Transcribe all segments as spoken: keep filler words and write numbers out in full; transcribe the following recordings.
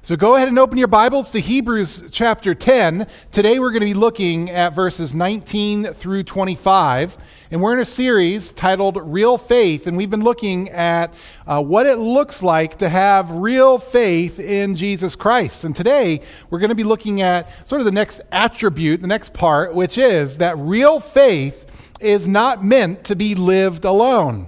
So go ahead and open your Bibles to Hebrews chapter ten. Today we're going to be looking at verses nineteen through twenty-five. And we're in a series titled Real Faith. And we've been looking at uh, what it looks like to have real faith in Jesus Christ. And today we're going to be looking at sort of the next attribute, the next part, which is that real faith is not meant to be lived alone.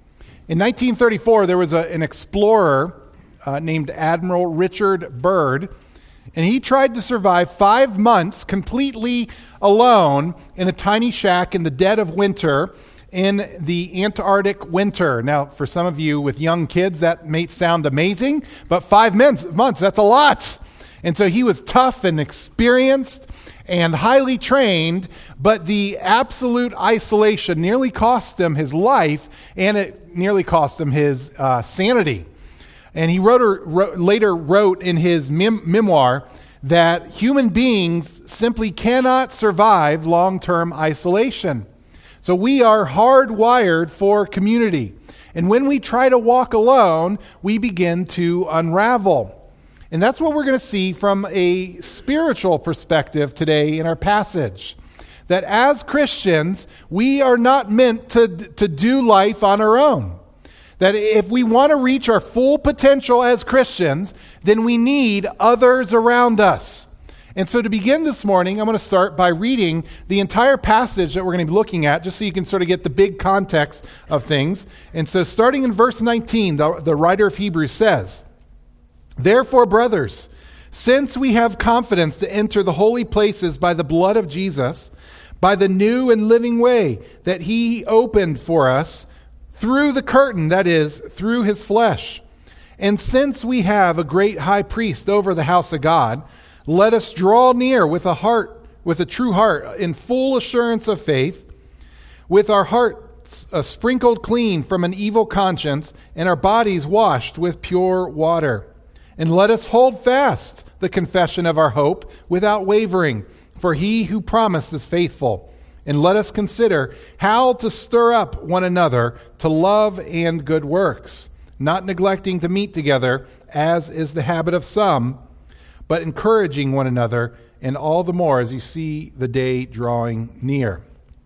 In nineteen thirty-four, there was a, an explorer Uh, named Admiral Richard Byrd, and he tried to survive five months completely alone in a tiny shack in the dead of winter in the Antarctic winter. Now, for some of you with young kids, that may sound amazing, but five months, months that's a lot. And so he was tough and experienced and highly trained, but the absolute isolation nearly cost him his life, and it nearly cost him his uh, sanity. And he wrote, or wrote, later wrote in his mem- memoir that human beings simply cannot survive long-term isolation. So we are hardwired for community. And when we try to walk alone, we begin to unravel. And that's what we're going to see from a spiritual perspective today in our passage. That as Christians, we are not meant to, to do life on our own. That if we want to reach our full potential as Christians, then we need others around us. And so to begin this morning, I'm going to start by reading the entire passage that we're going to be looking at, just so you can sort of get the big context of things. And so starting in verse nineteen, the, the writer of Hebrews says, "Therefore, brothers, since we have confidence to enter the holy places by the blood of Jesus, by the new and living way that he opened for us, through the curtain, that is, through his flesh. And since we have a great high priest over the house of God, let us draw near with a heart, with a true heart, in full assurance of faith, with our hearts uh, sprinkled clean from an evil conscience, and our bodies washed with pure water. And let us hold fast the confession of our hope without wavering, for he who promised is faithful. And let us consider how to stir up one another to love and good works, not neglecting to meet together, as is the habit of some, but encouraging one another, and all the more as you see the day drawing near."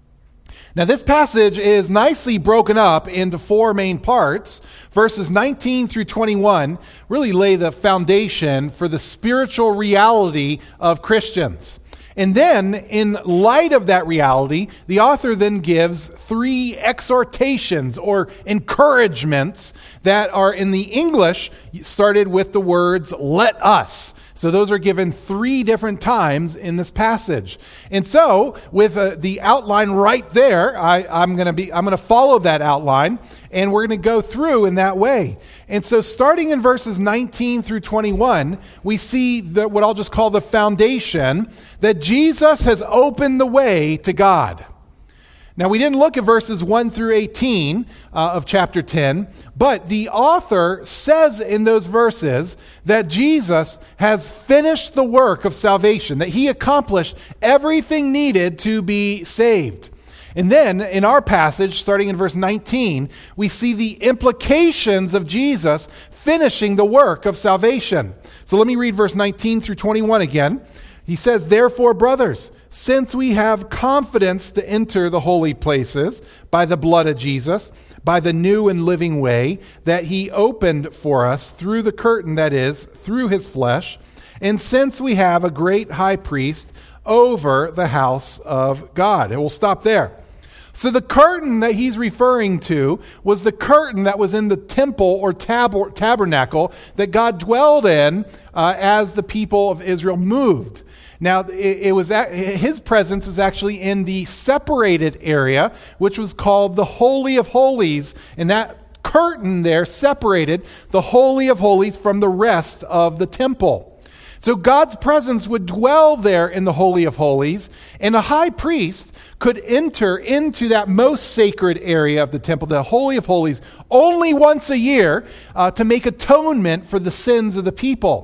Now, this passage is nicely broken up into four main parts. Verses nineteen through twenty-one really lay the foundation for the spiritual reality of Christians. And then, in light of that reality, the author then gives three exhortations or encouragements that are in the English started with the words, "let us." So those are given three different times in this passage. And so, with uh, the outline right there, I, I'm going to be I'm going to follow that outline, and we're going to go through in that way. And so, starting in verses nineteen through twenty-one, we see the, what I'll just call the foundation, that Jesus has opened the way to God. Now, we didn't look at verses one through eighteen uh, of chapter ten, but the author says in those verses that Jesus has finished the work of salvation, that he accomplished everything needed to be saved. And then in our passage, starting in verse nineteen, we see the implications of Jesus finishing the work of salvation. So let me read verse nineteen through twenty-one again. He says, "Therefore, brothers, since we have confidence to enter the holy places by the blood of Jesus, by the new and living way that he opened for us through the curtain, that is, through his flesh, and since we have a great high priest over the house of God." And we'll stop there. So the curtain that he's referring to was the curtain that was in the temple or tab- tabernacle that God dwelled in uh, as the people of Israel moved. Now, it, it was his presence was actually in the separated area, which was called the Holy of Holies, and that curtain there separated the Holy of Holies from the rest of the temple. So God's presence would dwell there in the Holy of Holies, and a high priest could enter into that most sacred area of the temple, the Holy of Holies, only once a year uh, to make atonement for the sins of the people.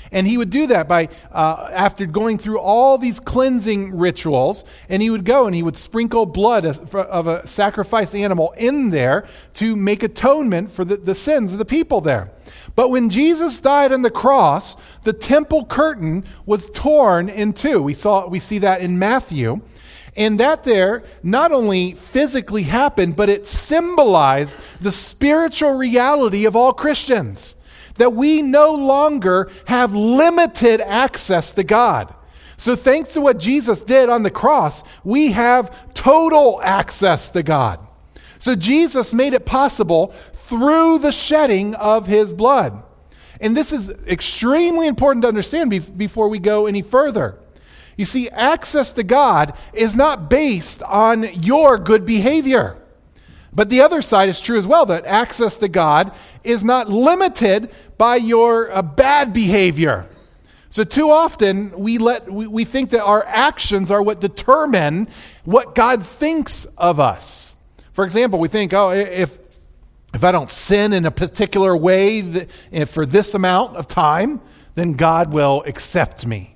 And he would do that by, uh, after going through all these cleansing rituals, and he would go and he would sprinkle blood of a sacrificed animal in there to make atonement for the, the sins of the people there. But when Jesus died on the cross, the temple curtain was torn in two. We saw, we see that in Matthew. And that there not only physically happened, but it symbolized the spiritual reality of all Christians. That we no longer have limited access to God. So thanks to what Jesus did on the cross, we have total access to God. So Jesus made it possible through the shedding of his blood. And this is extremely important to understand be- before we go any further. You see, access to God is not based on your good behavior. But the other side is true as well, that access to God is not limited by your uh, bad behavior. So too often we let we, we think that our actions are what determine what God thinks of us. For example, we think, oh, if if I don't sin in a particular way that, for this amount of time, then God will accept me.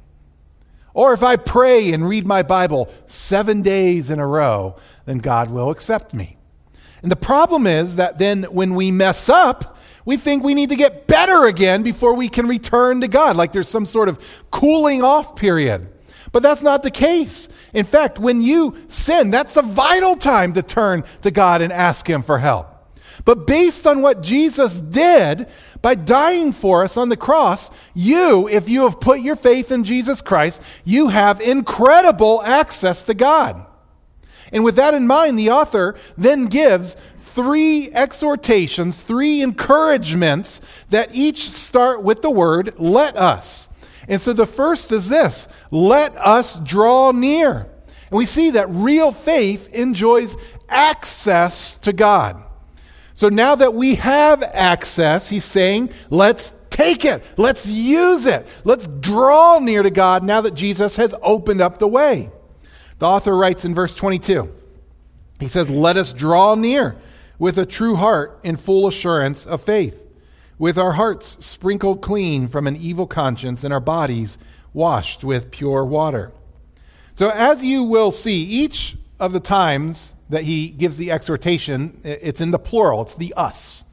Or if I pray and read my Bible seven days in a row, then God will accept me. And the problem is that then when we mess up, we think we need to get better again before we can return to God, like there's some sort of cooling off period. But that's not the case. In fact, when you sin, that's a vital time to turn to God and ask him for help. But based on what Jesus did by dying for us on the cross, you, if you have put your faith in Jesus Christ, you have incredible access to God. And with that in mind, the author then gives three exhortations, three encouragements that each start with the word, let us. And so the first is this, let us draw near. And we see that real faith enjoys access to God. So now that we have access, he's saying, let's take it. Let's use it. Let's draw near to God now that Jesus has opened up the way. The author writes in verse twenty-two, he says, let us draw near with a true heart in full assurance of faith, with our hearts sprinkled clean from an evil conscience and our bodies washed with pure water. So as you will see, each of the times that he gives the exhortation, it's in the plural, it's the us.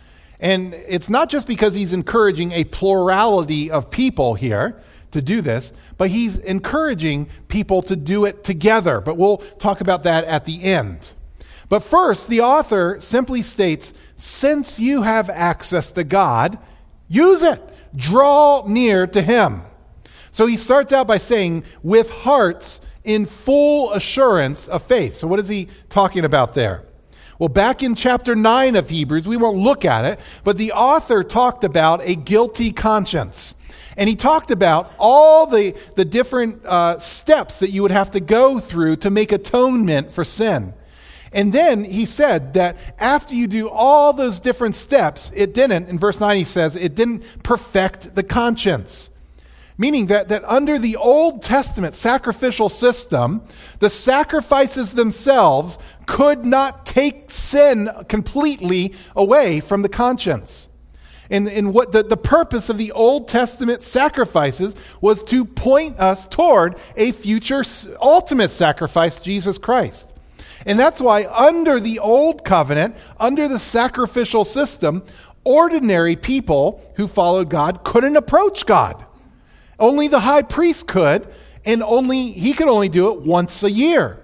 And it's not just because he's encouraging a plurality of people here to do this, but he's encouraging people to do it together. But we'll talk about that at the end. But first, the author simply states, since you have access to God, use it. Draw near to him. So he starts out by saying, with hearts in full assurance of faith. So what is he talking about there? Well, back in chapter nine of Hebrews, we won't look at it, but the author talked about a guilty conscience. And he talked about all the, the different uh, steps that you would have to go through to make atonement for sin. And then he said that after you do all those different steps, it didn't, in verse nine he says, it didn't perfect the conscience. Meaning that, that under the Old Testament sacrificial system, the sacrifices themselves could not take sin completely away from the conscience. And, and what the, the purpose of the Old Testament sacrifices was to point us toward a future ultimate sacrifice, Jesus Christ. And that's why under the Old Covenant, under the sacrificial system, ordinary people who followed God couldn't approach God. Only the high priest could, and only he could only do it once a year.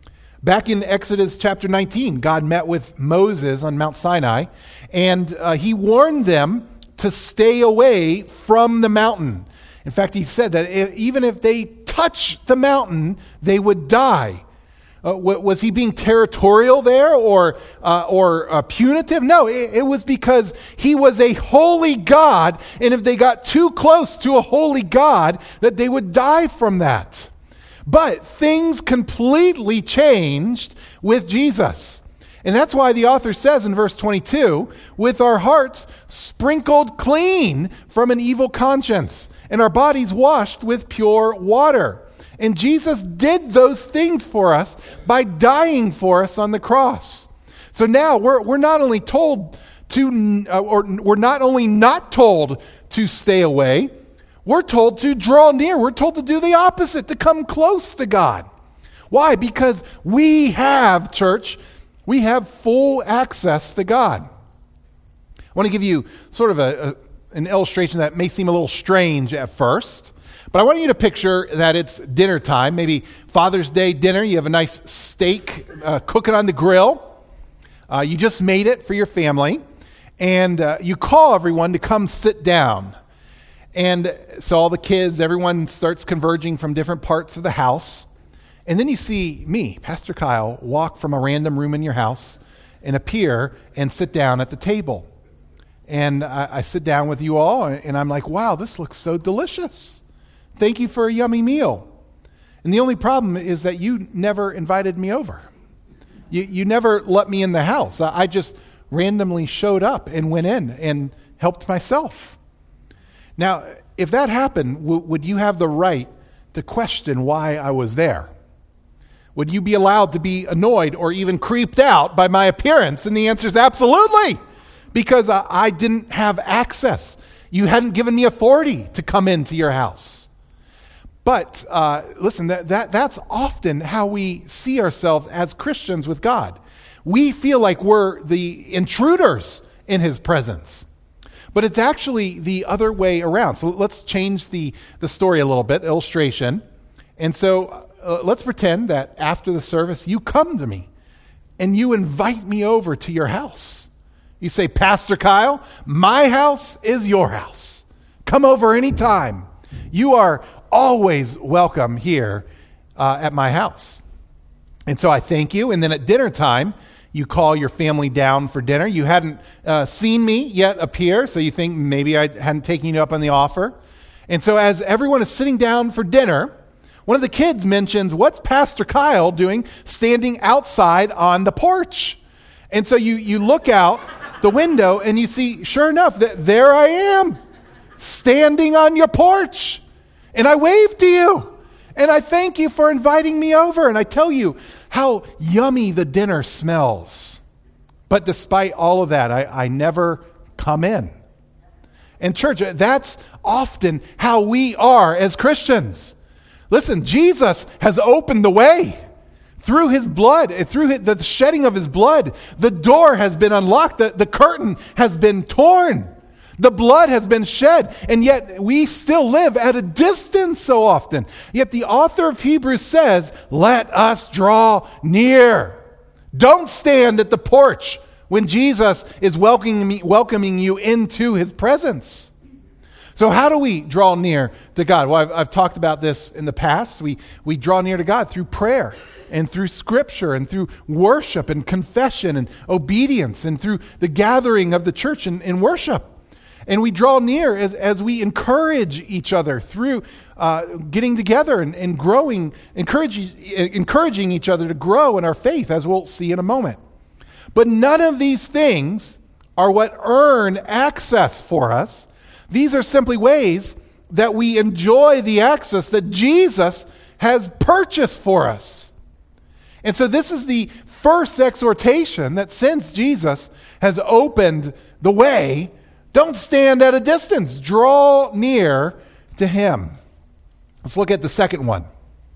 Back in Exodus chapter nineteen, God met with Moses on Mount Sinai, and uh, he warned them to stay away from the mountain. In fact, he said that if, even if they touched the mountain, they would die. Uh, was he being territorial there or uh, or uh, punitive? No, it, it was because he was a holy God, and if they got too close to a holy God, that they would die from that. But things completely changed with Jesus. And that's why the author says in verse twenty-two, with our hearts sprinkled clean from an evil conscience, and our bodies washed with pure water. And Jesus did those things for us by dying for us on the cross. So now we're we're not only told to, uh, or we're not only not told to stay away, we're told to draw near. We're told to do the opposite, to come close to God. Why? Because we have, church, we have full access to God. I want to give you sort of a, a, an illustration that may seem a little strange at first, but I want you to picture that it's dinner time, maybe Father's Day dinner. You have a nice steak uh, cooking on the grill. Uh, you just made it for your family, and uh, you call everyone to come sit down. And so all the kids, everyone starts converging from different parts of the house. And then you see me, Pastor Kyle, walk from a random room in your house and appear and sit down at the table. And I, I sit down with you all, and I'm like, wow, this looks so delicious. Thank you for a yummy meal. And the only problem is that you never invited me over. You, you never let me in the house. I, I just randomly showed up and went in and helped myself. Now, if that happened, w- would you have the right to question why I was there? Would you be allowed to be annoyed or even creeped out by my appearance? And the answer is absolutely, because I, I didn't have access. You hadn't given me authority to come into your house. But uh, listen, that, that that's often how we see ourselves as Christians with God. We feel like we're the intruders in his presence. But it's actually the other way around. So let's change the, the story a little bit, the illustration. And so uh, let's pretend that after the service, you come to me and you invite me over to your house. You say, Pastor Kyle, my house is your house. Come over anytime. You are always welcome here uh, at my house. And so I thank you. And then at dinner time, you call your family down for dinner. You hadn't uh, seen me yet appear, so you think maybe I hadn't taken you up on the offer. And so as everyone is sitting down for dinner, one of the kids mentions, what's Pastor Kyle doing standing outside on the porch? And so you, you look out the window and you see, sure enough, that there I am, standing on your porch. And I wave to you. And I thank you for inviting me over. And I tell you how yummy the dinner smells. But despite all of that, I, I never come in. And church, that's often how we are as Christians. Listen, Jesus has opened the way. Through his blood, through the shedding of his blood, the door has been unlocked. The, the curtain has been torn. The blood has been shed, and yet we still live at a distance so often. Yet the author of Hebrews says, let us draw near. Don't stand at the porch when Jesus is welcoming, me, welcoming you into his presence. So how do we draw near to God? Well, I've, I've talked about this in the past. We, we draw near to God through prayer and through scripture and through worship and confession and obedience and through the gathering of the church in, in worship. And we draw near as, as we encourage each other through uh, getting together and, and growing, encourage, encouraging each other to grow in our faith, as we'll see in a moment. But none of these things are what earn access for us. These are simply ways that we enjoy the access that Jesus has purchased for us. And so this is the first exhortation, that since Jesus has opened the way, don't stand at a distance. Draw near to him. Let's look at the second one.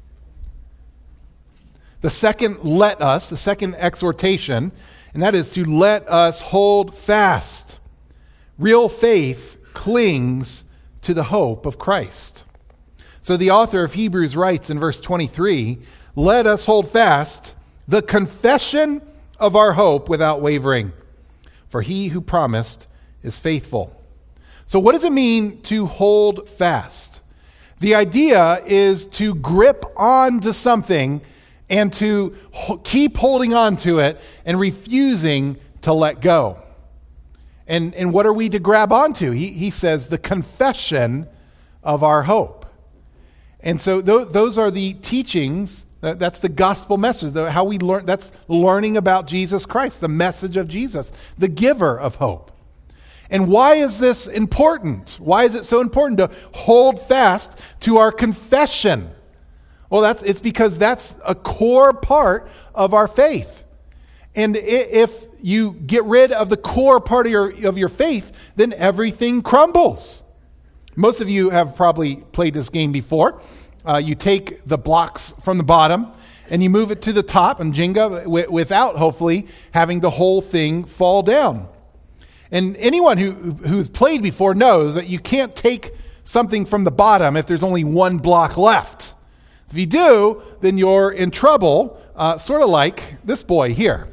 The second let us, the second exhortation, and that is to let us hold fast. Real faith clings to the hope of Christ. So the author of Hebrews writes in verse twenty-three, let us hold fast the confession of our hope without wavering, for he who promised is faithful. So what does it mean to hold fast? The idea is to grip on to something and to ho- keep holding on to it and refusing to let go. And, and what are we to grab onto? He, he says the confession of our hope. And so th- those are the teachings. That, that's the gospel message. The, how we learn. That's learning about Jesus Christ, the message of Jesus, the giver of hope. And why is this important? Why is it so important to hold fast to our confession? Well, that's it's because that's a core part of our faith. And if you get rid of the core part of your, of your faith, then everything crumbles. Most of you have probably played this game before. Uh, you take the blocks from the bottom and you move it to the top in Jenga w- without, hopefully, having the whole thing fall down. And anyone who who's played before knows that you can't take something from the bottom if there's only one block left. If you do, then you're in trouble, uh, sort of like this boy here.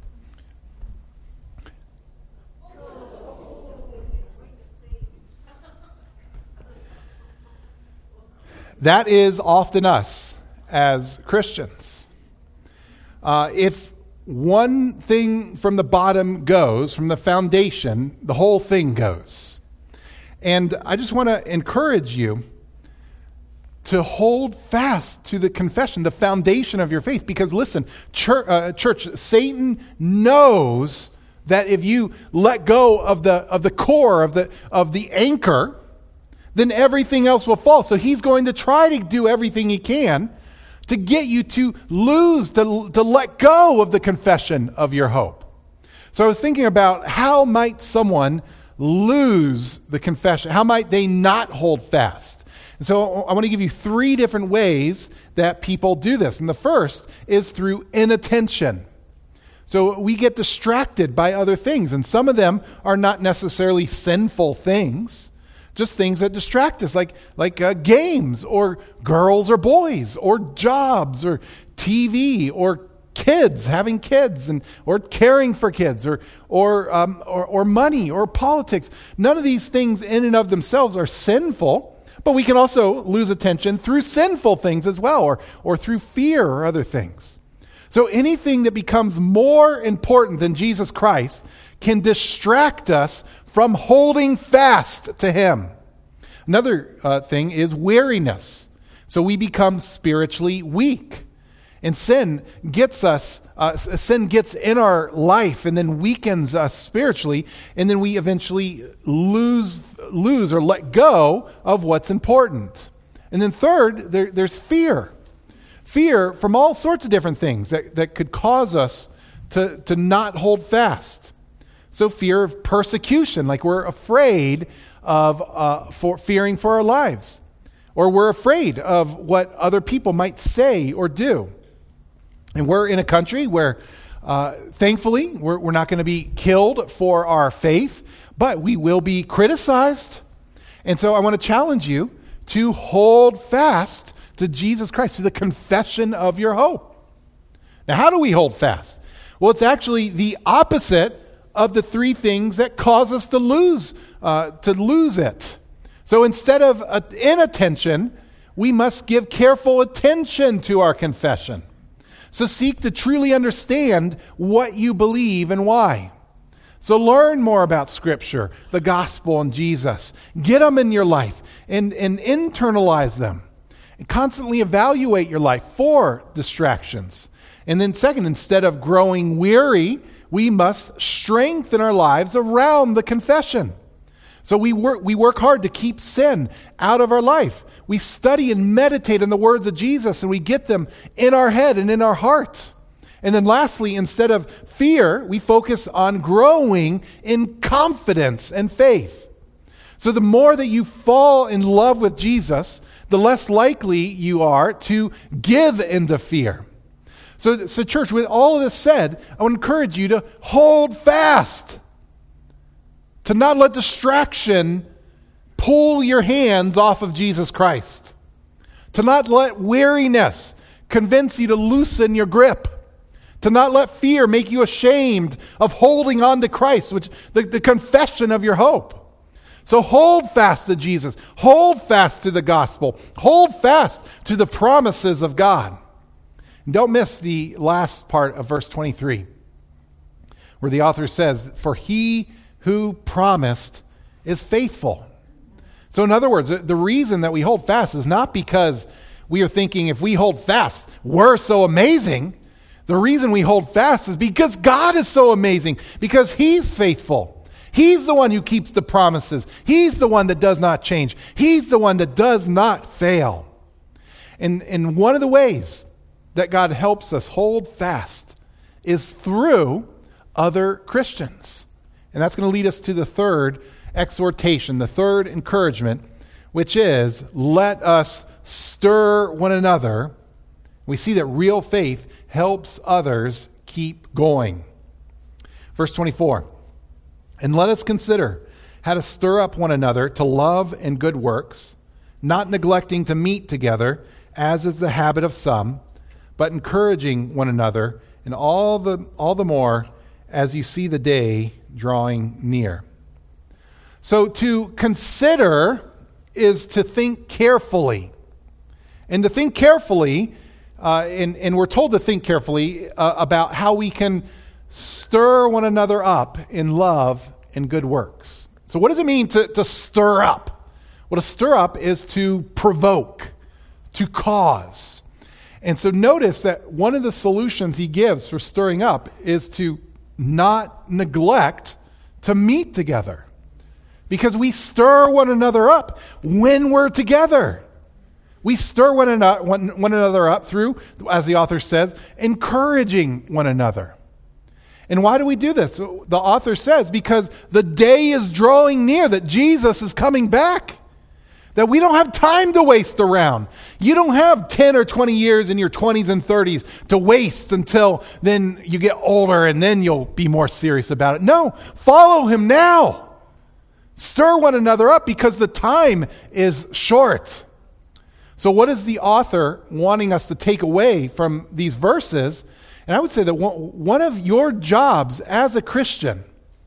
That is often us as Christians. Uh, if one thing from the bottom goes, from the foundation, the whole thing goes. And I just want to encourage you to hold fast to the confession, the foundation of your faith. Because listen, church, uh, church, Satan knows that if you let go of the of the core, of the of the anchor, then everything else will fall. So he's going to try to do everything he can to get you to lose, to, to let go of the confession of your hope. So I was thinking about how might someone lose the confession? How might they not hold fast? And so I want to give you three different ways that people do this. And the first is through inattention. So we get distracted by other things, and some of them are not necessarily sinful things. Just things that distract us, like like uh, games, or girls or boys, or jobs, or T V, or kids, having kids, and or caring for kids, or or, um, or or money, or politics. None of these things in and of themselves are sinful, but we can also lose attention through sinful things as well, or or through fear or other things. So anything that becomes more important than Jesus Christ can distract us from holding fast to him. Another uh, thing is weariness. So we become spiritually weak. And sin gets us, uh, sin gets in our life and then weakens us spiritually, and then we eventually lose, lose or let go of what's important. And then third, there, there's fear. Fear from all sorts of different things that, that could cause us to, to not hold fast. So fear of persecution, like we're afraid of uh, for fearing for our lives, or we're afraid of what other people might say or do. And we're in a country where, uh, thankfully, we're, we're not going to be killed for our faith, but we will be criticized. And so I want to challenge you to hold fast to Jesus Christ, to the confession of your hope. Now, how do we hold fast? Well, it's actually the opposite of the three things that cause us to lose uh, to lose it. So instead of uh, inattention, we must give careful attention to our confession. So seek to truly understand what you believe and why. So learn more about Scripture, the gospel, and Jesus. Get them in your life and, and internalize them. And constantly evaluate your life for distractions. And then second, instead of growing weary, we must strengthen our lives around the confession. So we work, we work hard to keep sin out of our life. We study and meditate on the words of Jesus, and we get them in our head and in our heart. And then lastly, instead of fear, we focus on growing in confidence and faith. So the more that you fall in love with Jesus, the less likely you are to give into fear. So, so church, with all of this said, I want to encourage you to hold fast, to not let distraction pull your hands off of Jesus Christ, to not let weariness convince you to loosen your grip, to not let fear make you ashamed of holding on to Christ, which the, the confession of your hope. So hold fast to Jesus, hold fast to the gospel, hold fast to the promises of God. And don't miss the last part of verse twenty-three, where the author says, "For he who promised is faithful." So in other words, the reason that we hold fast is not because we are thinking if we hold fast, we're so amazing. The reason we hold fast is because God is so amazing, because he's faithful. He's the one who keeps the promises. He's the one that does not change. He's the one that does not fail. And, and one of the ways that God helps us hold fast is through other Christians. And that's going to lead us to the third exhortation, the third encouragement which is, let us stir one another. We see that real faith helps others keep going. Verse twenty-four, and let us consider how to stir up one another to love and good works, not neglecting to meet together, as is the habit of some, but encouraging one another, and all the all the more as you see the day drawing near. So to consider is to think carefully. And to think carefully, uh, and, and we're told to think carefully uh, about how we can stir one another up in love and good works. So what does it mean to, to stir up? Well, to stir up is to provoke, to cause. And so notice that one of the solutions he gives for stirring up is to not neglect to meet together. Because we stir one another up when we're together. We stir one another, one, one another up through, as the author says, encouraging one another. And why do we do this? The author says, because the day is drawing near that Jesus is coming back. That we don't have time to waste around. You don't have ten or twenty years in your twenties and thirties to waste until then you get older and then you'll be more serious about it. No, follow him now. Stir one another up because the time is short. So what is the author wanting us to take away from these verses? And I would say that one of your jobs as a Christian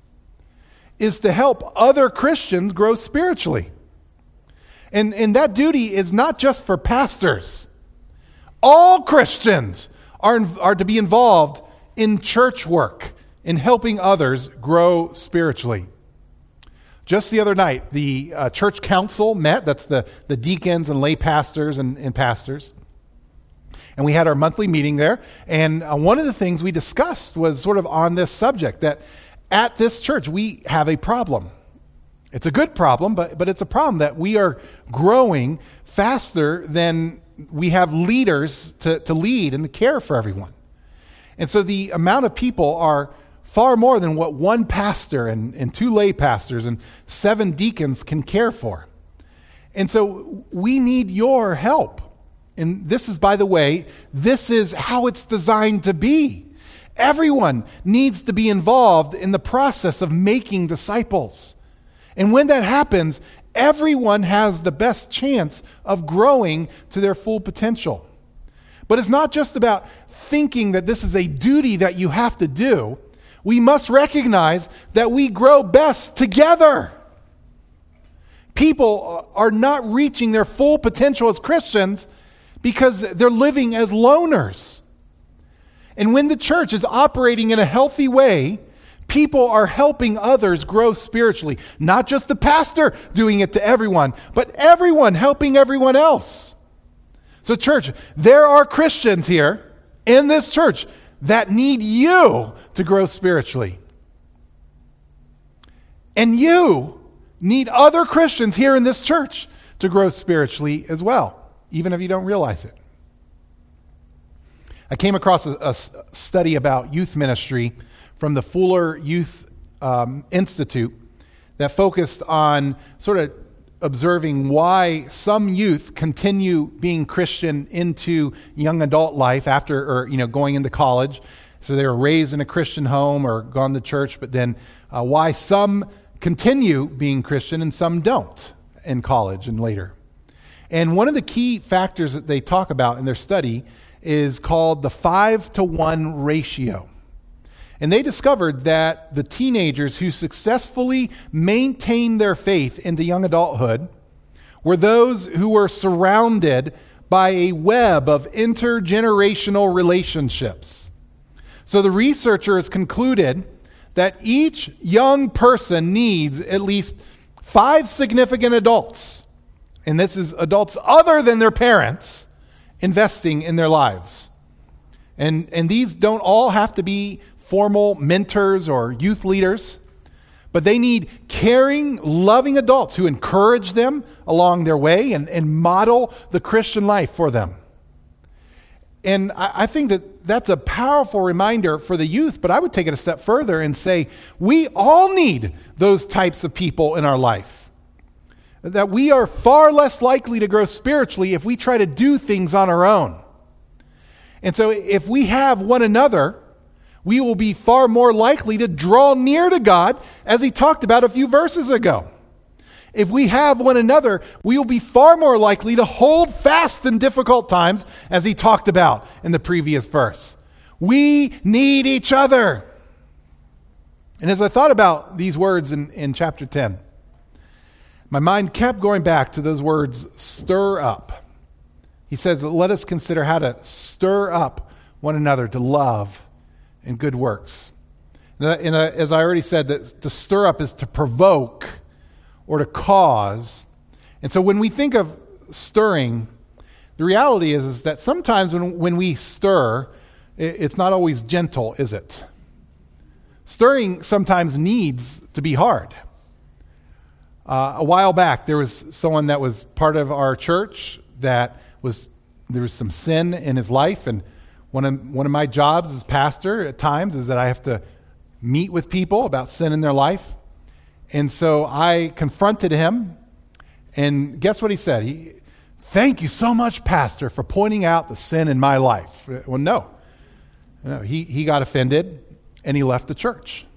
is to help other Christians grow spiritually. And, and that duty is not just for pastors. All Christians are, are to be involved in church work, in helping others grow spiritually. Just the other night, the uh, church council met. That's the, the deacons and lay pastors and, and pastors. And we had our monthly meeting there. And uh, one of the things we discussed was sort of on this subject, that at this church, we have a problem. It's a good problem, but, but it's a problem that we are growing faster than we have leaders to, to lead and to care for everyone. And so the amount of people are far more than what one pastor and, and two lay pastors and seven deacons can care for. And so we need your help. And this is, by the way, this is how it's designed to be. Everyone needs to be involved in the process of making disciples. And when that happens, everyone has the best chance of growing to their full potential. But it's not just about thinking that this is a duty that you have to do. We must recognize that we grow best together. People are not reaching their full potential as Christians because they're living as loners. And when the church is operating in a healthy way, people are helping others grow spiritually. Not just the pastor doing it to everyone, but everyone helping everyone else. So church, there are Christians here in this church that need you to grow spiritually. And you need other Christians here in this church to grow spiritually as well, even if you don't realize it. I came across a, a study about youth ministry from the Fuller Youth um, Institute that focused on sort of observing why some youth continue being Christian into young adult life after, or you know, going into college. So they were raised in a Christian home or gone to church, but then uh, why some continue being Christian and some don't in college and later. And one of the key factors that they talk about in their study is called the five to one ratio. And they discovered that the teenagers who successfully maintained their faith into young adulthood were those who were surrounded by a web of intergenerational relationships. So the researchers concluded that each young person needs at least five significant adults, and this is adults other than their parents, investing in their lives. And, and these don't all have to be formal mentors or youth leaders, but they need caring, loving adults who encourage them along their way and, and model the Christian life for them. And I, I think that that's a powerful reminder for the youth, but I would take it a step further and say we all need those types of people in our life. that we are far less likely to grow spiritually if we try to do things on our own. And so if we have one another, we will be far more likely to draw near to God, as he talked about a few verses ago. If we have one another, we will be far more likely to hold fast in difficult times, as he talked about in the previous verse. We need each other. And as I thought about these words in, in chapter ten, my mind kept going back to those words, stir up. He says, let us consider how to stir up one another to love and good works. And as I already said, that to stir up is to provoke or to cause. And so when we think of stirring, the reality is, is that sometimes when, when we stir, it's not always gentle, is it? Stirring sometimes needs to be hard. Uh, a while back, there was someone that was part of our church that was, there was some sin in his life, and one of, one of my jobs as pastor at times is that I have to meet with people about sin in their life. And so I confronted him, and guess what he said? He, thank you so much, Pastor, for pointing out the sin in my life. Well, no. no he, he got offended, and he left the church.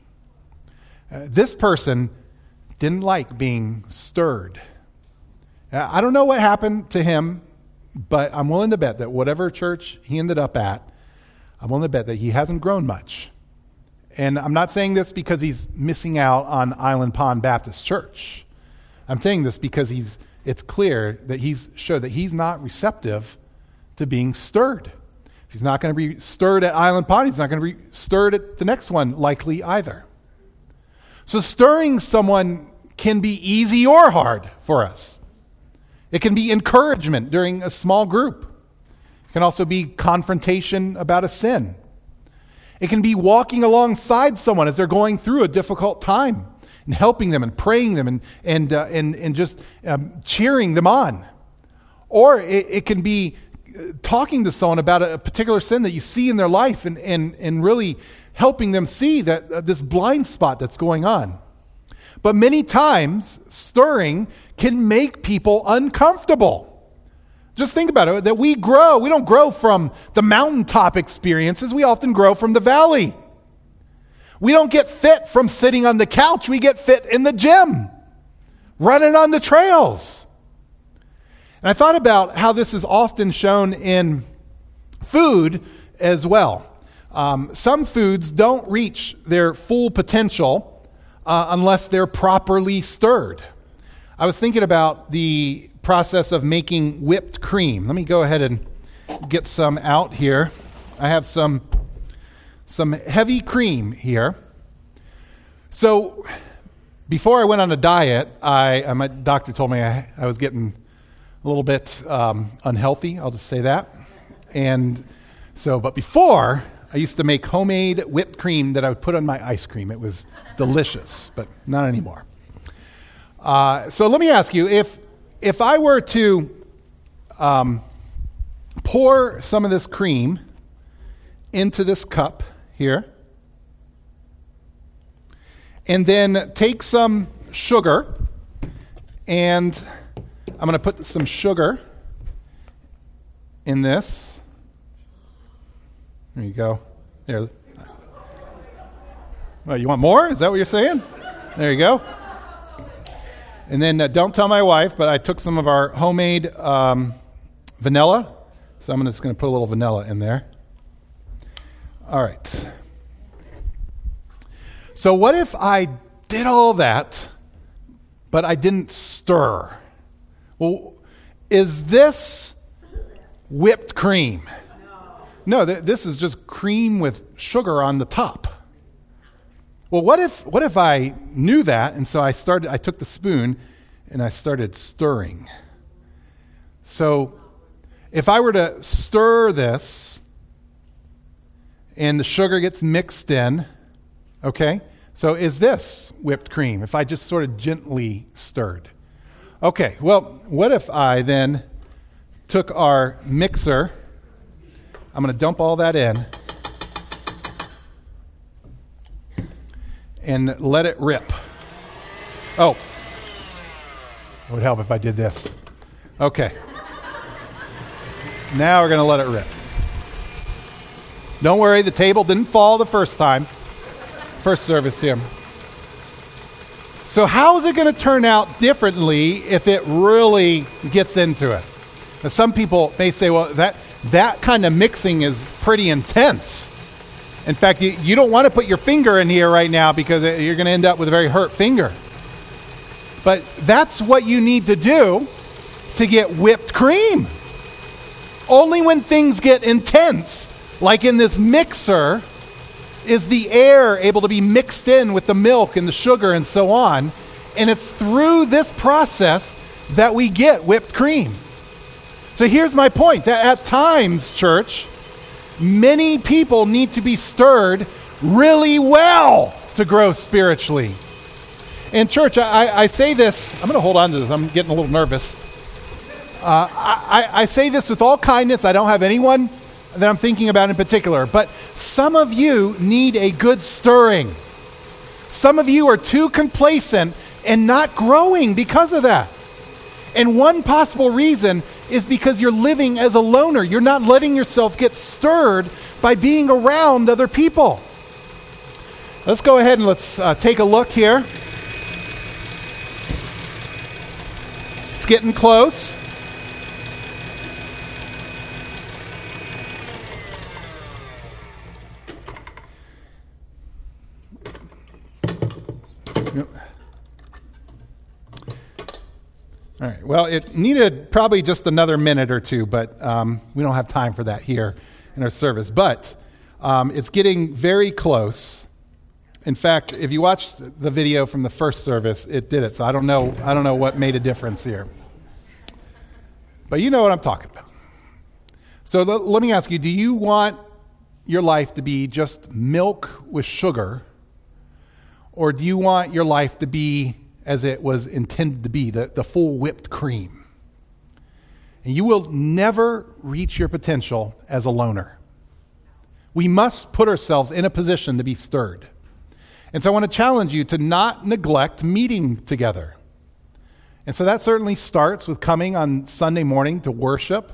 Uh, this person didn't like being stirred. Uh, I don't know what happened to him, but I'm willing to bet that whatever church he ended up at, I'm willing to bet that he hasn't grown much. And I'm not saying this because he's missing out on Island Pond Baptist Church. I'm saying this because he's it's clear that he's showed that he's not receptive to being stirred. If he's not going to be stirred at Island Pond, he's not going to be stirred at the next one, likely either. So stirring someone can be easy or hard for us. It can be encouragement during a small group. It can also be confrontation about a sin. It can be walking alongside someone as they're going through a difficult time and helping them and praying them and and uh, and, and just um, cheering them on. Or it, it can be talking to someone about a particular sin that you see in their life and, and, and really helping them see that uh, this blind spot that's going on. But many times, stirring can make people uncomfortable. Just think about it, that we grow. We don't grow from the mountaintop experiences. We often grow from the valley. We don't get fit from sitting on the couch. We get fit in the gym, running on the trails. And I thought about how this is often shown in food as well. Um, some foods don't reach their full potential uh, unless they're properly stirred. I was thinking about the process of making whipped cream. Let me go ahead and get some out here. I have some some heavy cream here. So before I went on a diet, I uh, my doctor told me I, I was getting a little bit um, unhealthy. I'll just say that. And so, but before, I used to make homemade whipped cream that I would put on my ice cream. It was delicious, but not anymore. Uh, so let me ask you, if if I were to um, pour some of this cream into this cup here, and then take some sugar, and I'm going to put some sugar in this. There you go. There. Well, you want more? Is that what you're saying? There you go. And then uh, don't tell my wife, but I took some of our homemade um, vanilla. So I'm just going to put a little vanilla in there. All right. So what if I did all that, but I didn't stir? Well, is this whipped cream? No, th- this is just cream with sugar on the top. Well, what if what if I knew that, and so I started I took the spoon and I started stirring. So if I were to stir this and the sugar gets mixed in, okay? So is this whipped cream if I just sort of gently stirred? Okay, well, what if I then took our mixer, I'm going to dump all that in, and let it rip. Oh, It would help if I did this. Okay. Now we're going to let it rip. Don't worry, the table didn't fall the first time. First service here. So how is it going to turn out differently if it really gets into it? Now, some people may say, well, that that kind of mixing is pretty intense. In fact, you, you don't want to put your finger in here right now because you're going to end up with a very hurt finger. But that's what you need to do to get whipped cream. Only when things get intense, like in this mixer, is the air able to be mixed in with the milk and the sugar and so on. And it's through this process that we get whipped cream. So here's my point, that at times, church, many people need to be stirred really well to grow spiritually. And church, I, I say this, I'm going to hold on to this, I'm getting a little nervous. Uh, I, I say this with all kindness. I don't have anyone that I'm thinking about in particular, but some of you need a good stirring. Some of you are too complacent and not growing because of that. And one possible reason is because you're living as a loner. You're not letting yourself get stirred by being around other people. Let's go ahead and let's uh, take a look here. It's getting close. All right, well, it needed probably just another minute or two, but um, we don't have time for that here in our service. But um, it's getting very close. In fact, if you watched the video from the first service, it did it. So I don't know, I don't know what made a difference here. But you know what I'm talking about. So l- let me ask you, do you want your life to be just milk with sugar, or do you want your life to be as it was intended to be, the, the full whipped cream? And you will never reach your potential as a loner. We must put ourselves in a position to be stirred. And so I want to challenge you to not neglect meeting together. And so that certainly starts with coming on Sunday morning to worship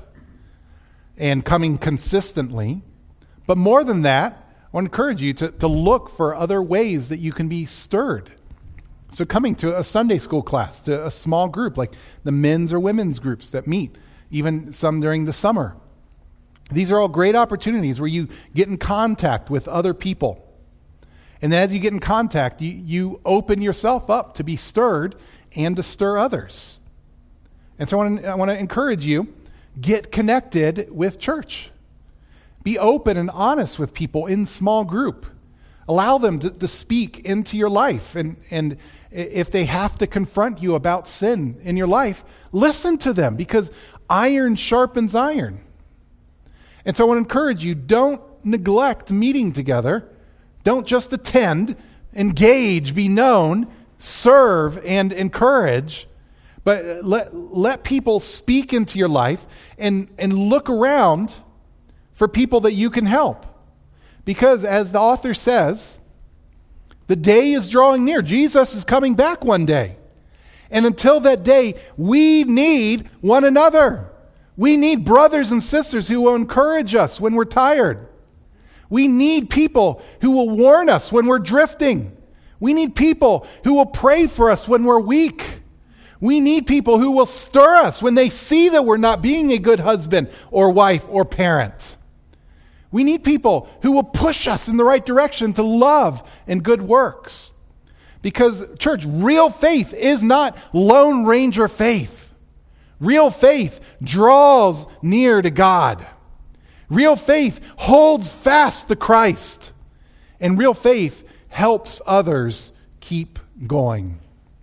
and coming consistently. But more than that, I want to encourage you to, to look for other ways that you can be stirred. So coming to a Sunday school class, to a small group like the men's or women's groups that meet, even some during the summer. These are all great opportunities where you get in contact with other people. And then as you get in contact, you, you open yourself up to be stirred and to stir others. And so I want to, I want to encourage you, get connected with church. Be open and honest with people in small group. Allow them to, to speak into your life. And, and if they have to confront you about sin in your life, listen to them, because iron sharpens iron. And so I want to encourage you, don't neglect meeting together. Don't just attend, engage, be known, serve, and encourage, but let, let people speak into your life and, and look around for people that you can help. Because as the author says, the day is drawing near. Jesus is coming back one day. And until that day, we need one another. We need brothers and sisters who will encourage us when we're tired. We need people who will warn us when we're drifting. We need people who will pray for us when we're weak. We need people who will stir us when they see that we're not being a good husband or wife or parent. We need people who will push us in the right direction to love and good works. Because, church, real faith is not Lone Ranger faith. Real faith draws near to God. Real faith holds fast to Christ. And real faith helps others keep going.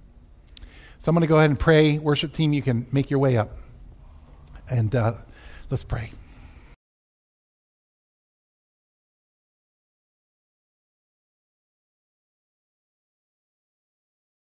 So I'm going to go ahead and pray. Worship team, you can make your way up. And uh, let's pray.